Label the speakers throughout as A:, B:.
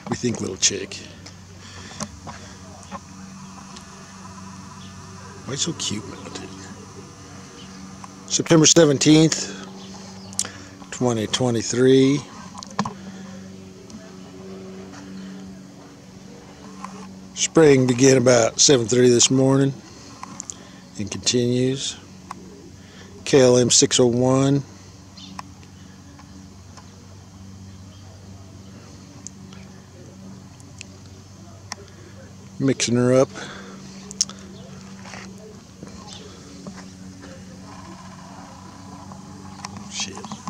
A: We think, little chick? Why so cute, Mounted? September 17th, 2023. Spraying began about 7:30 this morning and continues. KLM 601. Mixing her up. Shit.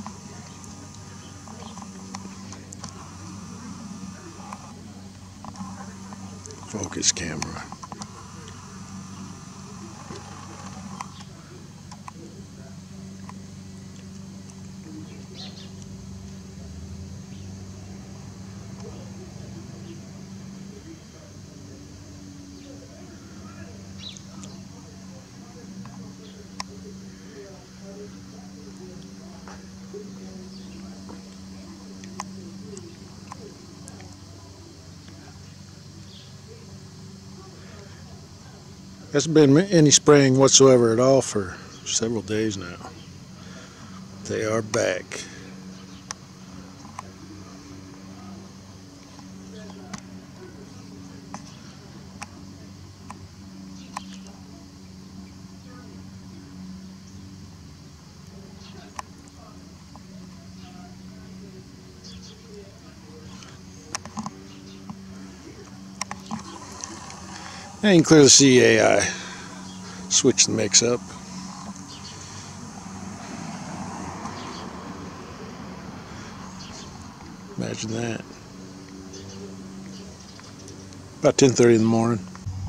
A: Focus camera. Hasn't been any spraying whatsoever at all for several days now. They are back. And you can clearly see AI switch the mix up. Imagine that. About 10:30 in the morning.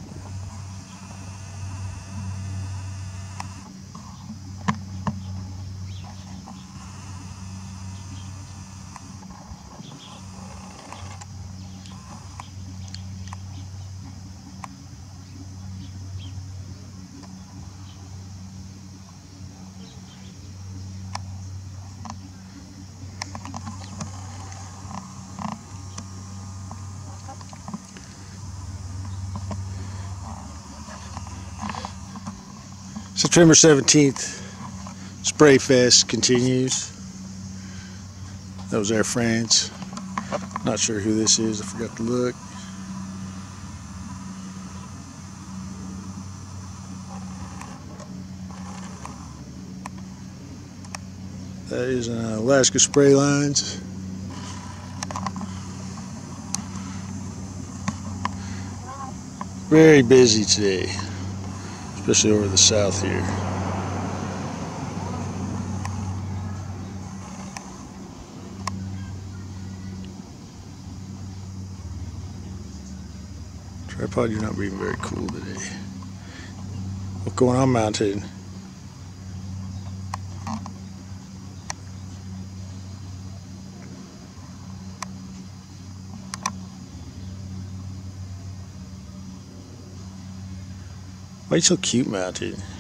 A: September 17th, Spray Fest continues. That was Air France. Not sure who this is, I forgot to look. That is Alaska Spray Lines. Very busy today, especially over the south here. Tripod, you're not being very cool today. What's going on, Mounted? Why are you so cute, Mounted?